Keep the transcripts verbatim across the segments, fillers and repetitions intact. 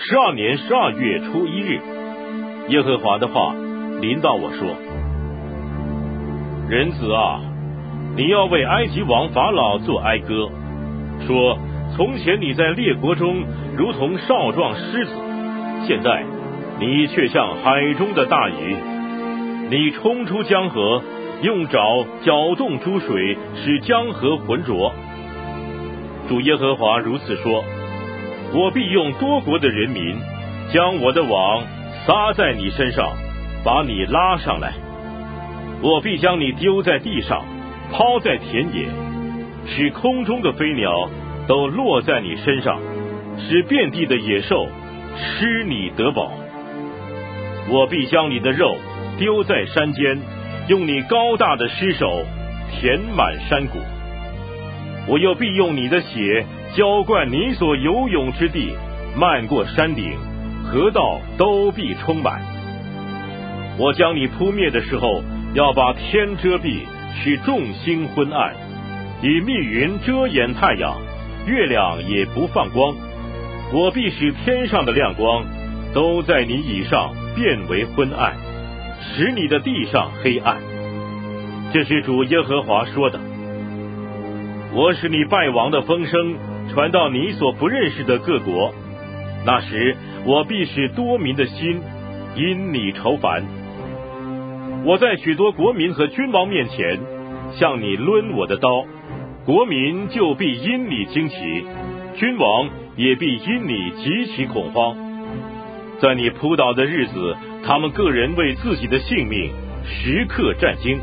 十二年十二月初一日，耶和华的话临到我说：人子啊，你要为埃及王法老做哀歌，说从前你在列国中如同少壮狮子，现在你却像海中的大鱼，你冲出江河，用爪搅动诸水，使江河浑浊。主耶和华如此说：我必用多国的人民将我的网撒在你身上，把你拉上来。我必将你丢在地上，抛在田野，使空中的飞鸟都落在你身上，使遍地的野兽吃你得饱。我必将你的肉丢在山间，用你高大的尸首填满山谷。我又必用你的血浇灌你所游泳之地，漫过山顶，河道都必充满。我将你扑灭的时候，要把天遮蔽，使众星昏暗，以密云遮掩太阳，月亮也不放光。我必使天上的亮光都在你以上变为昏暗，使你的地上黑暗。这是主耶和华说的。我使你败亡的风声传到你所不认识的各国，那时我必使多民的心因你愁烦。我在许多国民和君王面前向你抡我的刀，国民就必因你惊奇，君王也必因你极其恐慌。在你扑倒的日子，他们个人为自己的性命时刻战惊。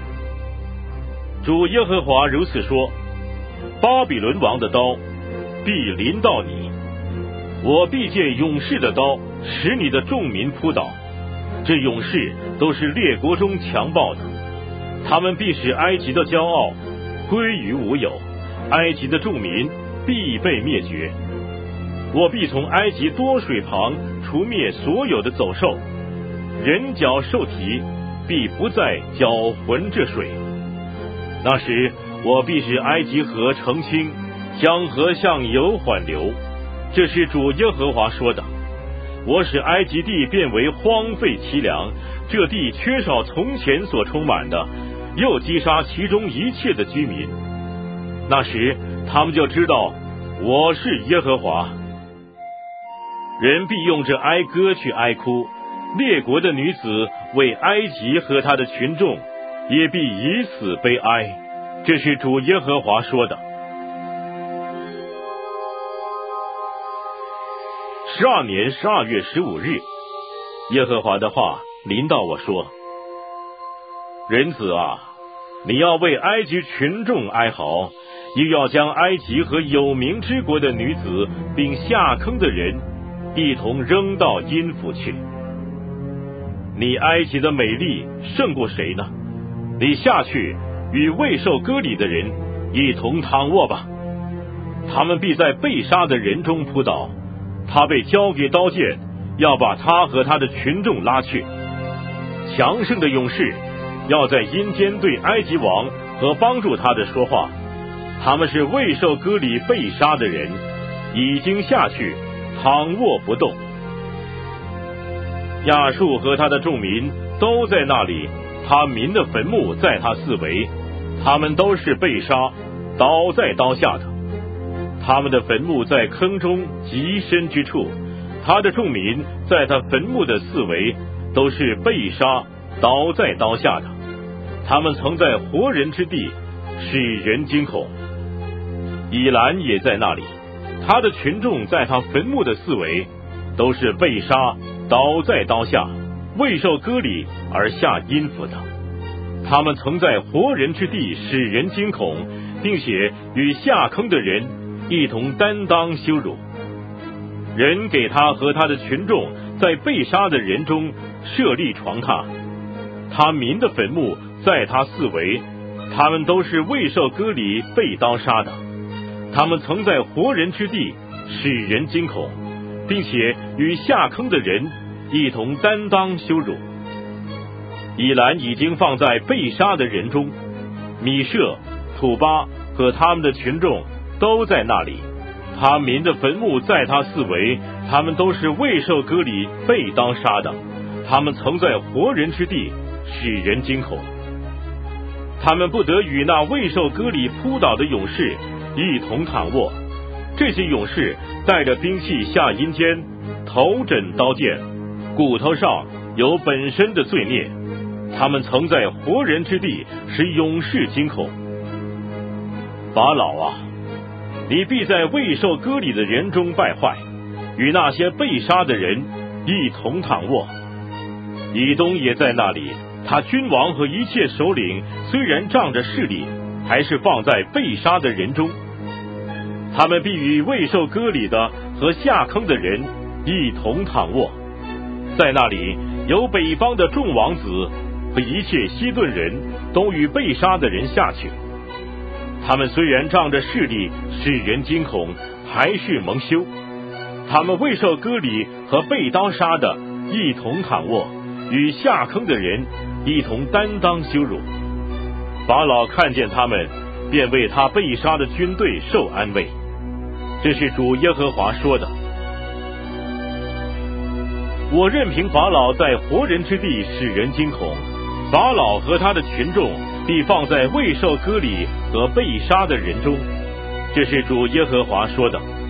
主耶和华如此说：巴比伦王的刀必临到你，我必借勇士的刀使你的众民扑倒。这勇士都是列国中强暴的，他们必使埃及的骄傲归于无有，埃及的众民必被灭绝。我必从埃及多水旁除灭所有的走兽，人脚兽蹄必不再搅浑这水。那时我必使埃及河澄清，江河向右缓流。这是主耶和华说的。我使埃及地变为荒废凄凉，这地缺少从前所充满的，又击杀其中一切的居民。那时他们就知道我是耶和华。人必用这哀歌去哀哭，列国的女子为埃及和他的群众也必以此悲哀。这是主耶和华说的。十二年十二月十五日，耶和华的话临到我说：人子啊，你要为埃及群众哀嚎，又要将埃及和有名之国的女子并下坑的人一同扔到阴府去。你埃及的美丽胜过谁呢？你下去与未受割礼的人一同躺卧吧，他们必在被杀的人中扑倒，他被交给刀剑，要把他和他的群众拉去。强盛的勇士要在阴间对埃及王和帮助他的说话，他们是未受割礼被杀的人，已经下去躺卧不动。亚述和他的众民都在那里，他民的坟墓在他四围，他们都是被杀，倒在刀下的。他们的坟墓在坑中极深之处，他的众民在他坟墓的四围，都是被杀，倒在刀下的。他们曾在活人之地，使人惊恐。以兰也在那里，他的群众在他坟墓的四围，都是被杀，倒在刀下，未受割礼而下阴府的。他们曾在活人之地使人惊恐，并且与下坑的人一同担当羞辱。人给他和他的群众在被杀的人中设立床榻，他民的坟墓在他四围，他们都是未受割礼被刀杀的。他们曾在活人之地使人惊恐，并且与下坑的人一同担当羞辱。以兰已经放在被杀的人中，米舍、土巴和他们的群众都在那里，他民的坟墓在他四围， 他们都是未受割礼被当杀的，他们曾在活人之地，使人惊恐。他们不得与那未受割礼扑倒的勇士一同躺卧，这些勇士带着兵器下阴间，头枕刀剑，骨头上有本身的罪孽，他们曾在活人之地使勇士惊恐。法老啊，你必在未受割礼的人中败坏，与那些被杀的人一同躺卧。以东也在那里，他君王和一切首领虽然仗着势力，还是放在被杀的人中。他们必与未受割礼的和下坑的人一同躺卧，在那里有北方的众王子和一切西顿人都与被杀的人下去。他们虽然仗着势力使人惊恐，还是蒙羞。他们未受割礼和被刀杀的一同躺卧，与下坑的人一同担当羞辱。法老看见他们，便为他被杀的军队受安慰。这是主耶和华说的。我任凭法老在活人之地使人惊恐，法老和他的群众必放在未受割礼和被杀的人中。这是主耶和华说的。